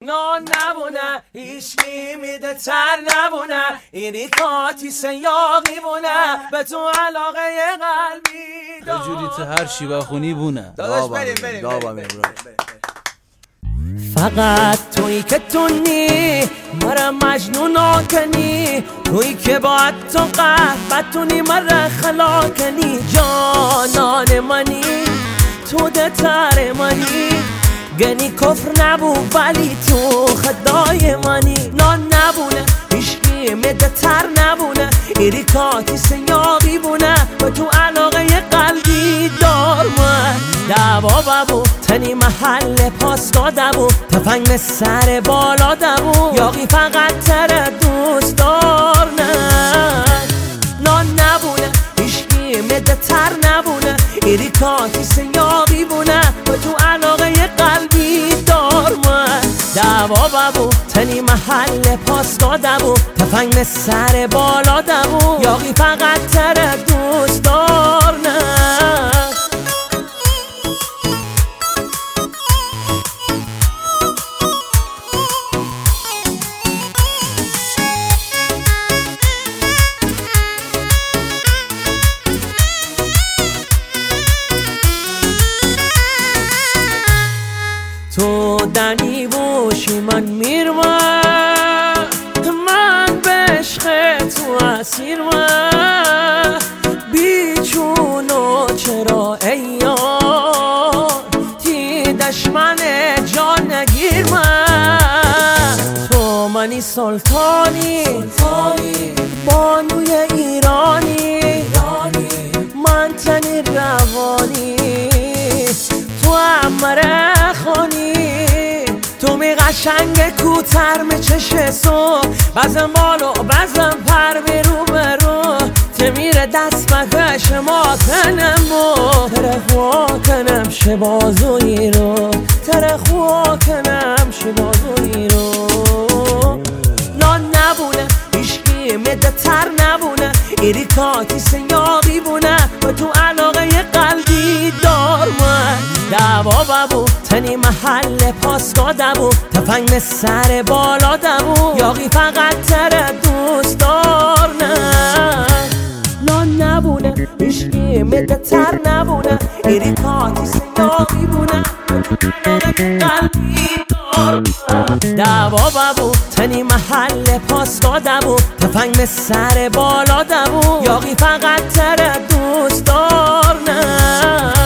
نه نبونه هیچکی میده تر نبونه اینی کاتی سیاقی بونه به تو علاقه قلبی یه جوری تو هر چی بخونی بونه. داداش بریم فقط تویی که تونی مرا مجنون کنی، تویی که باید تو قهر بتونی مرا خلا کنی. جانان منی تو دتر منی، گنی کفر نبو ولی تو خدای منی. نه نبونه هیچکی مده تر نبونه ایری کاتی سیاقی بونه و تو علاقه قلبی دار من دعوا ببو تنی محل پاسگاه دبو تفنگ سر بالا دبو یاقی فقط تر دوست دار نه نبونه هیچکی مده تر نبونه ایری کاتی سیاقی بونه و تو علاقه قلبی دار من دعوا ببو تنی محل پاسگاه دبو تفنگ سر بالا دبو یاقی فقط تر دوست دار تو دنی باشی من میروم، من به عشق تو اسیرم. بیچونو چرا ایان تی دشمن جان نگیر من. تو منی سلطانی بانوی ایرانی، من تنی روانی تو امره خانی. تو می قشنگ کوتر می چشه سو بزن بالو بزن پر برو برو تمیر دست بکش ما کنم و ترخوا کنم شبازوی رو ترخوا کنم شبازوی رو. نه نبونه هیچکی مده تر نبونه ایری کاتی سیاقی بونه و تو علاقه قلبی دار من دعوا ببو تنی محل پاسگاه دبو تفنگ سر بالا دبو یاقی فقط تر دوست دار نه نبونه هیچکی مده تر نبونه ایری کاتی سیاقی بونه قلبی دار دعوا ببو تنی محل پاسگاه دبو تفنگ سر بالا دبو یاقی فقط تر دوست دار